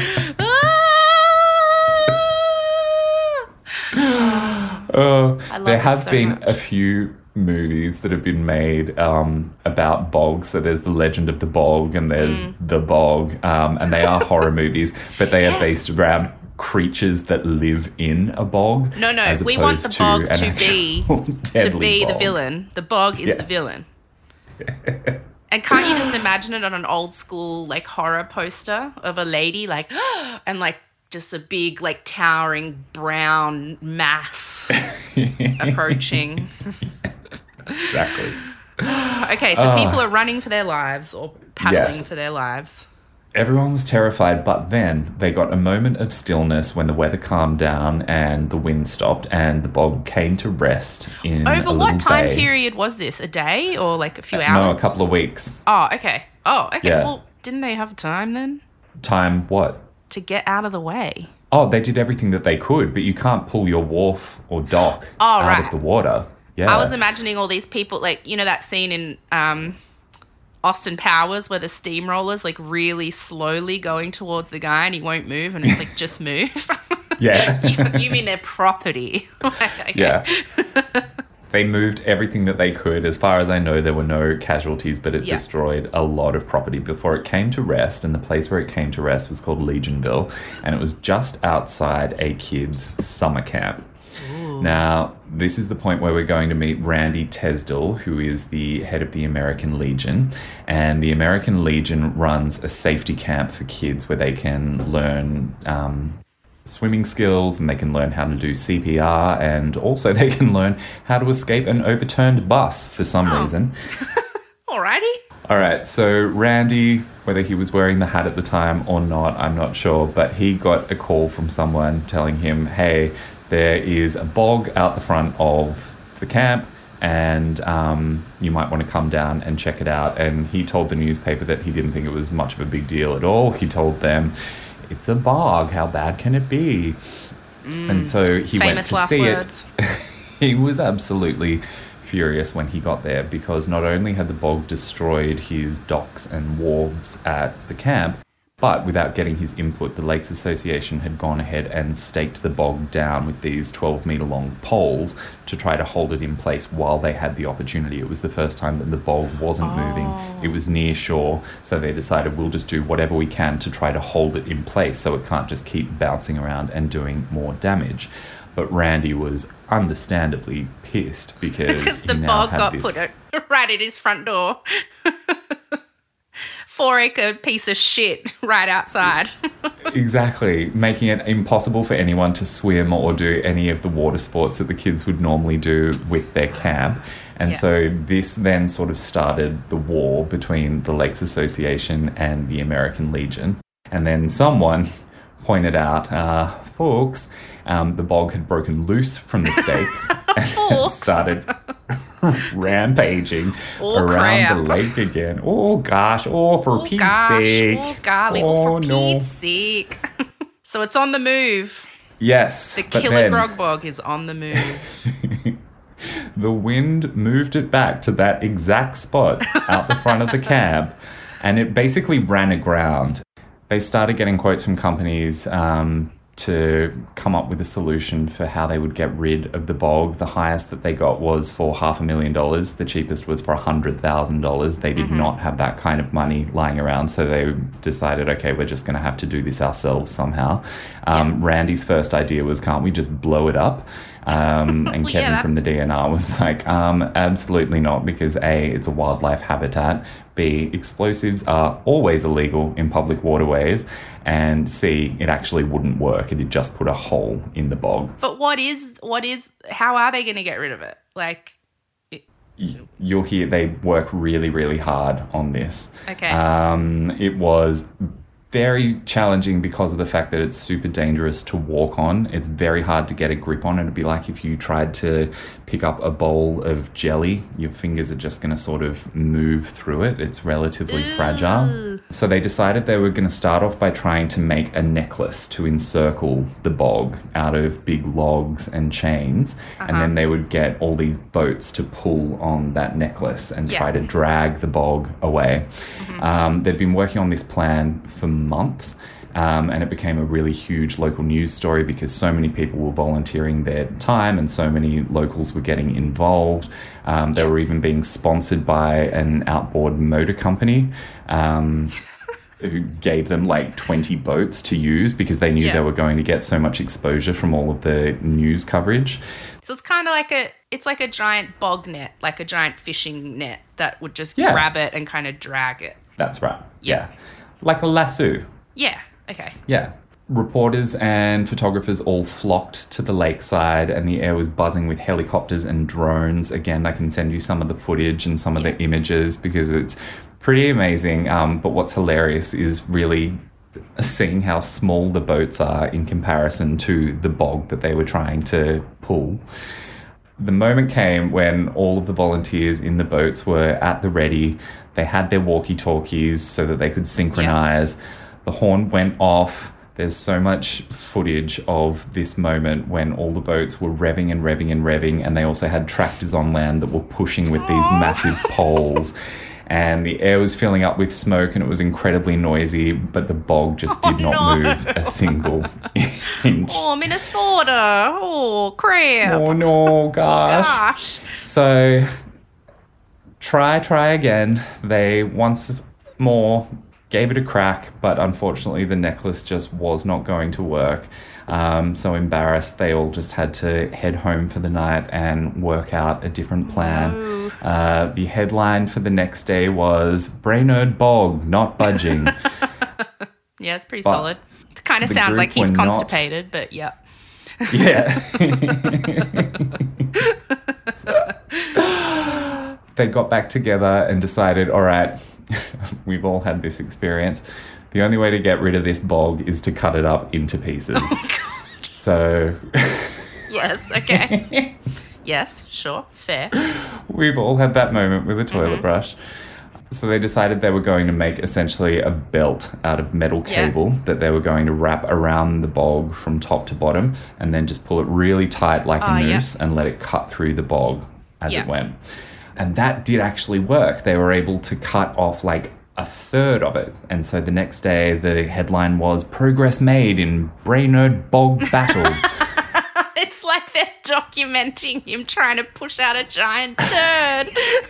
Uh, I love there this have so been much. a few movies that have been made um, about bogs. So there's The Legend of the Bog and there's Mm. The Bog. Um, and they are horror movies, but they Yes. are based around creatures that live in a bog. No, no, as we want the opposed bog an to be actual to deadly be the bog. villain. The bog is the Yes. villain. And can't you just imagine it on an old school like horror poster of a lady like and like just a big like towering brown mass approaching. Exactly. Okay, so people are running for their lives or paddling Yes. for their lives. Everyone was terrified, but then they got a moment of stillness when the weather calmed down and the wind stopped and the bog came to rest in a Over little what time bay. period was this? A day or like a few hours? No, a couple of weeks. Oh, okay. Oh, okay. Yeah. Well, didn't they have time then Time what? to get out of the way? Oh, they did everything that they could, but you can't pull your wharf or dock Oh, out right. of the water. Yeah. I was imagining all these people, like, you know, that scene in um, Austin Powers where the steamroller's like really slowly going towards the guy and he won't move and it's like, just move. Yeah. you, you mean their property. Like, okay. Yeah. They moved everything that they could. As far as I know, there were no casualties, but it Yeah. destroyed a lot of property before it came to rest. And the place where it came to rest was called Legionville. And it was just outside a kid's summer camp. Now, this is the point where we're going to meet Randy Tesdell, who is the head of the American Legion. And the American Legion runs a safety camp for kids where they can learn um, swimming skills and they can learn how to do C P R and also they can learn how to escape an overturned bus for some Oh. reason. Alrighty. All right, so Randy, whether he was wearing the hat at the time or not, I'm not sure, but he got a call from someone telling him, hey, there is a bog out the front of the camp and um, you might want to come down and check it out. And he told the newspaper that he didn't think it was much of a big deal at all. He told them, it's a bog, how bad can it be? Mm, and so he went famous to last see words. it. He was absolutely furious when he got there because not only had the bog destroyed his docks and wharves at the camp, but without getting his input, the Lakes Association had gone ahead and staked the bog down with these twelve metre long poles to try to hold it in place while they had the opportunity. It was the first time that the bog wasn't moving. It was near shore, so they decided we'll just do whatever we can to try to hold it in place so it can't just keep bouncing around and doing more damage. But Randy was understandably pissed because Because he the now bog had got this put at, right at his front door. Four acre piece of shit right outside. Exactly, making it impossible for anyone to swim or do any of the water sports that the kids would normally do with their camp. And Yeah. so this then sort of started the war between the Lakes Association and the American Legion. And then someone pointed out, uh, folks, um, the bog had broken loose from the stakes and Folks. started rampaging Oh, around crap. the lake again. Oh, gosh. Oh, for Oh Pete's gosh, sake. oh golly, Oh, oh, for no. Pete's sake. So it's on the move. Yes. The but killer then grog bog is on the move. the wind moved it back to that exact spot out the front of the camp, and it basically ran aground. They started getting quotes from companies um, to come up with a solution for how they would get rid of the bog. The highest that they got was for half a million dollars. The cheapest was for one hundred thousand dollars. They did mm-hmm. not have that kind of money lying around, so they decided, okay, we're just going to have to do this ourselves somehow. Um, yeah. Randy's first idea was, can't we just blow it up? Um, and well, Kevin yeah, from the D N R was like, um, absolutely not, because A, it's a wildlife habitat, B, explosives are always illegal in public waterways, and C, it actually wouldn't work. It'd just put a hole in the bog. But what is, what is, how are they going to get rid of it? Like, it- you'll hear they work really, really hard on this. Okay. Um, it was very challenging because of the fact that it's super dangerous to walk on. It's very hard to get a grip on. It'd be like if you tried to pick up a bowl of jelly, your fingers are just going to sort of move through it. It's relatively Ooh. fragile. So they decided they were going to start off by trying to make a necklace to encircle the bog out of big logs and chains. Uh-huh. And then they would get all these boats to pull on that necklace and yeah. try to drag the bog away. Mm-hmm. Um, they'd been working on this plan for months, um, and it became a really huge local news story because so many people were volunteering their time and so many locals were getting involved. Um, they were even being sponsored by an outboard motor company um, who gave them like twenty boats to use because they knew yeah. they were going to get so much exposure from all of the news coverage. So it's kind of like a, it's like a giant bog net, like a giant fishing net that would just yeah. grab it and kind of drag it. That's right. Yeah. yeah. Like a lasso. Yeah. Okay. Yeah. Reporters and photographers all flocked to the lakeside and the air was buzzing with helicopters and drones. Again, I can send you some of the footage and some of the images because it's pretty amazing. Um, but what's hilarious is really seeing how small the boats are in comparison to the bog that they were trying to pull. The moment came when all of the volunteers in the boats were at the ready. They had their walkie-talkies so that they could synchronize. Yeah. The horn went off. There's so much footage of this moment when all the boats were revving and revving and revving, and they also had tractors on land that were pushing with these massive poles. And the air was filling up with smoke and it was incredibly noisy, but the bog just did oh, not no. move a single inch. Oh, Minnesota. Oh, crap. Oh, no, gosh. Gosh. So, try, try again. They once more gave it a crack, but unfortunately the necklace just was not going to work. Um, so embarrassed, they all just had to head home for the night and work out a different plan. No. Uh, the headline for the next day was Brainerd Bog Not Budging. Yeah, it's pretty But solid. It kind of the sounds group like he's were not- constipated, but yeah. Yeah. They got back together and decided, all right, we've all had this experience. The only way to get rid of this bog is to cut it up into pieces. Oh, God. So Yes, okay. Yes, sure, fair. we've all had that moment with a toilet Mm-hmm. brush. So they decided they were going to make essentially a belt out of metal Yeah. cable that they were going to wrap around the bog from top to bottom and then just pull it really tight like Oh, a yeah. noose and let it cut through the bog as Yeah. it went. And that did actually work. They were able to cut off like a third of it. And so the next day the headline was Progress Made in Brainerd Bog Battle. It's like they're documenting him trying to push out a giant turd.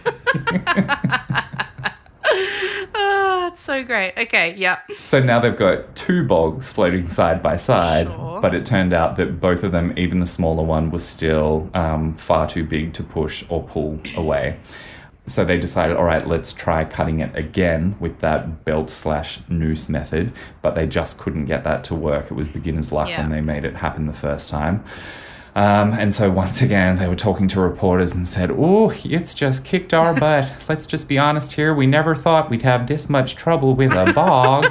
Oh, it's so great. Okay, yeah. So now they've got two bogs floating side by side, Sure. but it turned out that both of them, even the smaller one, was still um, far too big to push or pull away. So they decided, all right, let's try cutting it again with that belt slash noose method, but they just couldn't get that to work. It was beginner's luck Yeah. when they made it happen the first time. Um, and so once again, they were talking to reporters and said, oh, it's just kicked our butt. Let's just be honest here. We never thought we'd have this much trouble with a bog.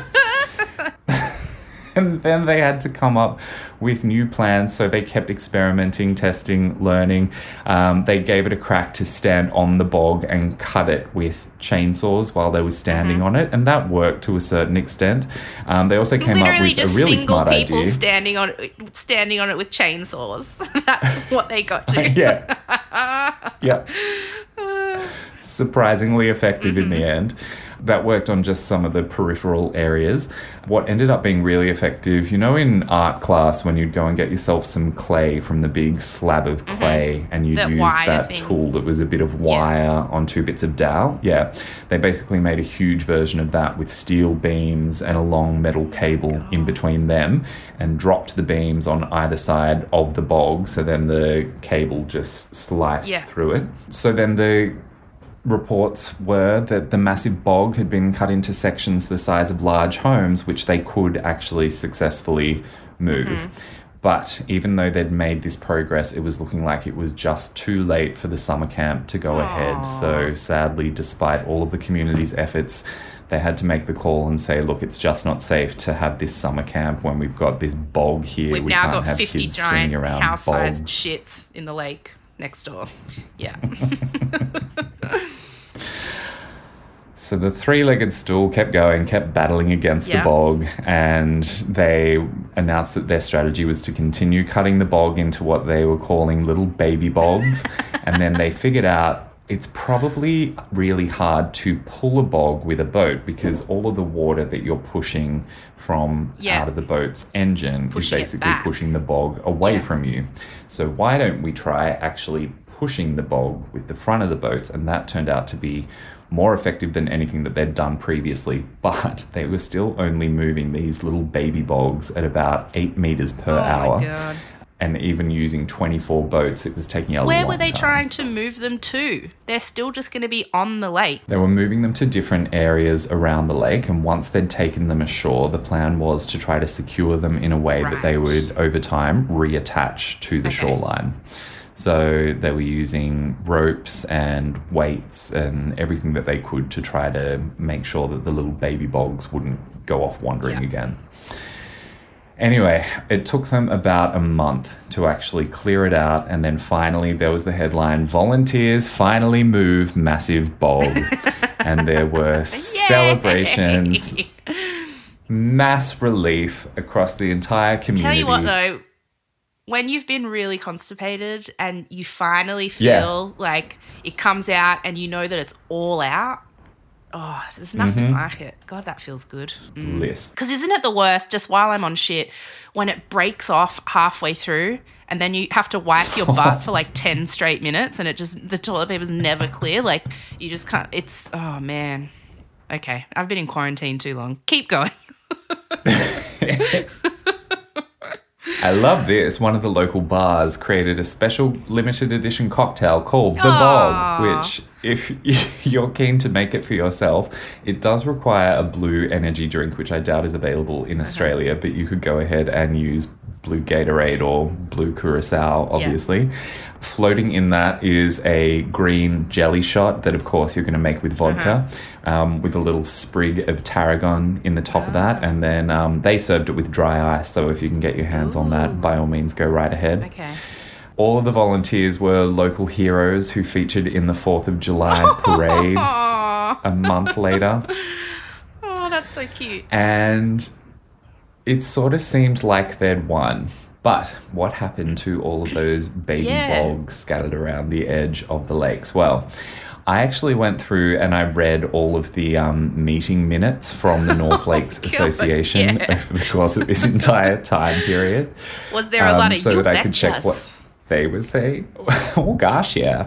And then they had to come up with new plans. So they kept experimenting, testing, learning. Um, they gave it a crack to stand on the bog and cut it with chainsaws while they were standing Mm-hmm. on it. And that worked to a certain extent. Um, they also came Literally up with just a really single smart people idea. standing on it, standing on it with chainsaws. That's what they got to. Yeah. Yeah. Surprisingly effective in the end. That worked on just some of the peripheral areas. What ended up being really effective, you know, in art class when you'd go and get yourself some clay from the big slab of clay mm-hmm. and you'd the use that thing. tool that was a bit of wire yeah. on two bits of dowel. Yeah. They basically made a huge version of that with steel beams and a long metal cable oh. in between them and dropped the beams on either side of the bog, so then the cable just sliced yeah. through it. So then the reports were that the massive bog had been cut into sections the size of large homes, which they could actually successfully move. Mm-hmm. But even though they'd made this progress, it was looking like it was just too late for the summer camp to go Aww. ahead. So sadly, despite all of the community's efforts, they had to make the call and say, look, it's just not safe to have this summer camp when we've got this bog here. We've we now can't got have fifty kids giant swimming around house-sized bogs. shits in the lake next door. Yeah. So the three-legged stool kept going, kept battling against yep. the bog, and they announced that their strategy was to continue cutting the bog into what they were calling little baby bogs. And then they figured out it's probably really hard to pull a bog with a boat because all of the water that you're pushing from yeah. out of the boat's engine pushing is basically pushing the bog away yeah. from you. So why don't we try actually pushing the bog with the front of the boats? And that turned out to be more effective than anything that they'd done previously, but they were still only moving these little baby bogs at about eight meters per oh hour. My God. And even using twenty-four boats, it was taking a long time. Where were they trying to move them to? They're still just going to be on the lake. They were moving them to different areas around the lake, and once they'd taken them ashore, the plan was to try to secure them in a way right. that they would, over time, reattach to the okay. shoreline. So they were using ropes and weights and everything that they could to try to make sure that the little baby bogs wouldn't go off wandering yeah. again. Anyway, it took them about a month to actually clear it out, and then finally there was the headline, "Volunteers finally move massive bog." And there were celebrations, mass relief across the entire community. Tell you what though, when you've been really constipated and you finally feel yeah. like it comes out and you know that it's all out, oh, there's nothing mm-hmm. like it. God, that feels good. Mm. Bliss. Because isn't it the worst, just while I'm on shit, when it breaks off halfway through and then you have to wipe your butt for like ten straight minutes and it just, the toilet paper's never clear. Like you just can't, it's, oh man. Okay, I've been in quarantine too long. Keep going. I love this. One of the local bars created a special limited edition cocktail called The Aww. Bog, which if you're keen to make it for yourself, it does require a blue energy drink, which I doubt is available in Australia, but you could go ahead and use blue Gatorade or blue Curacao, obviously. Yeah. Floating in that is a green jelly shot that, of course, you're going to make with vodka, uh-huh. um, with a little sprig of tarragon in the top uh-huh. of that. And then um, they served it with dry ice, so if you can get your hands Ooh. on that, by all means, go right ahead. Okay. All of the volunteers were local heroes who featured in the fourth of July parade a month later. Oh, that's so cute. And it sort of seemed like they'd won. But what happened to all of those baby yeah. bogs scattered around the edge of the lakes? Well, I actually went through and I read all of the um, meeting minutes from the North Lakes oh, Association yeah. over the course of this entire time period. Was there a um, lot of so you that bet I could check us. what they were saying? Oh gosh, yeah.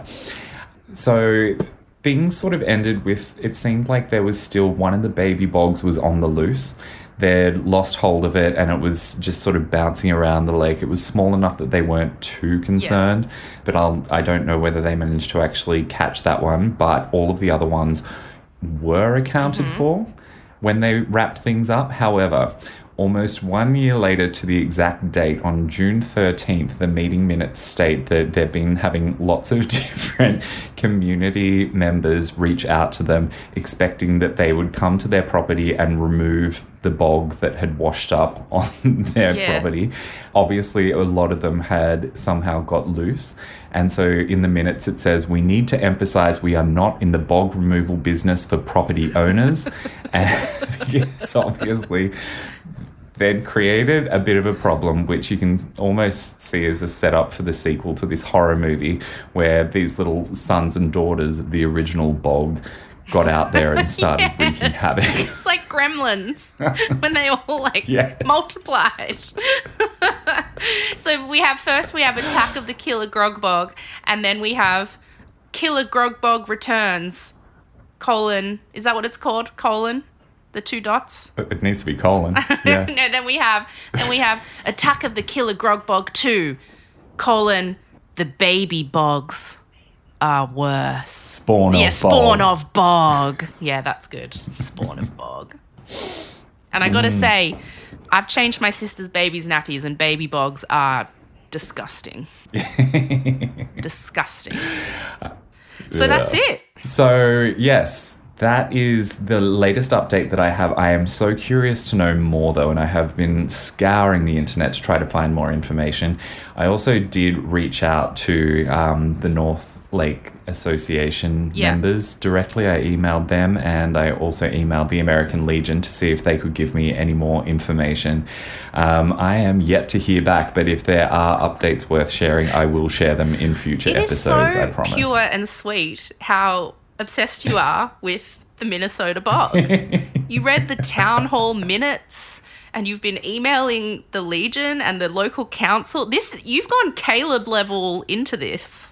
So things sort of ended with, it seemed like there was still one of the baby bogs was on the loose. They'd lost hold of it and it was just sort of bouncing around the lake. It was small enough that they weren't too concerned, yeah. but I'll, I don't know whether they managed to actually catch that one, but all of the other ones were accounted mm-hmm. for when they wrapped things up. However, almost one year later to the exact date, on June thirteenth, the meeting minutes state that they've been having lots of different community members reach out to them expecting that they would come to their property and remove the bog that had washed up on their yeah. property. Obviously, a lot of them had somehow got loose. And so in the minutes it says, "We need to emphasize we are not in the bog removal business for property owners." And yes, obviously they'd created a bit of a problem, which you can almost see as a setup for the sequel to this horror movie where these little sons and daughters of the original bog got out there and started Yes. wreaking havoc. It's like gremlins when they all like Yes. multiplied. So we have first we have Attack of the Killer Grogbog, and then we have Killer Grogbog Returns. Colon, is that what it's called? Colon, the two dots. It needs to be colon. Yes. No, then we have then we have Attack of the Killer Grogbog two. Colon, the baby bogs are worse. Spawn Yeah, of spawn bog. of bog. Yeah, that's good. Spawn of bog. And I gotta say, I've changed my sister's baby's nappies, and baby bogs are disgusting. Disgusting. So that's it. So, yes, that is the latest update that I have. I am so curious to know more, though, and I have been scouring the internet to try to find more information. I also did reach out to um, the North Lake Association Yeah. members directly. I emailed them, and I also emailed the American Legion to see if they could give me any more information. Um, I am yet to hear back, but if there are updates worth sharing, I will share them in future It is episodes, so I promise. pure and sweet how obsessed you are with the Minnesota bog. You read the town hall minutes, and you've been emailing the Legion and the local council. This you've gone Caleb level into this.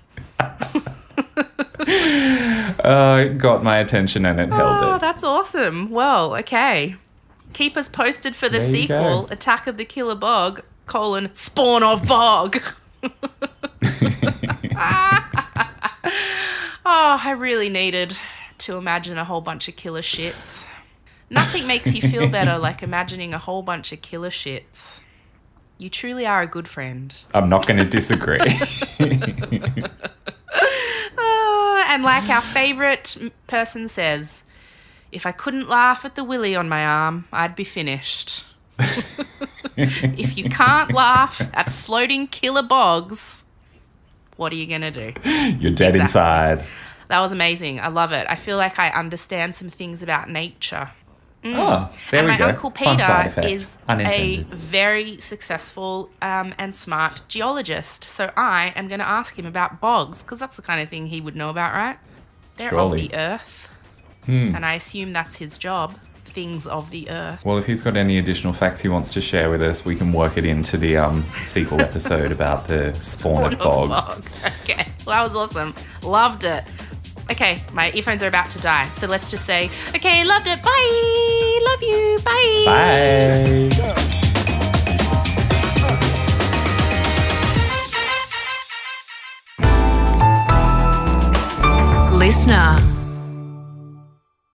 Uh, it got my attention and it held Oh, it. that's awesome. Well, okay. Keep us posted for the There you sequel, go. Attack of the Killer Bog, colon, Spawn of Bog. Oh, I really needed to imagine a whole bunch of killer shits. Nothing makes you feel better like imagining a whole bunch of killer shits. You truly are a good friend. I'm not going to disagree. Ah, and like our favourite m- person says, if I couldn't laugh at the willy on my arm, I'd be finished. If you can't laugh at floating killer bogs, what are you going to do? You're dead Exactly. inside. That was amazing. I love it. I feel like I understand some things about nature. Oh, there and we my go. Uncle Fun side Peter effect. is Unintended. a very successful um, and smart geologist. So I am going to ask him about bogs, because that's the kind of thing he would know about, right? They're Surely. of the earth. Hmm. And I assume that's his job. Things of the earth. Well, if he's got any additional facts he wants to share with us, we can work it into the um, sequel episode about the spawn of bog. Bog. Okay. Well, that was awesome. Loved it. Okay, my earphones are about to die. So let's just say, okay, loved it. Bye. Love you. Bye. Bye. Listener.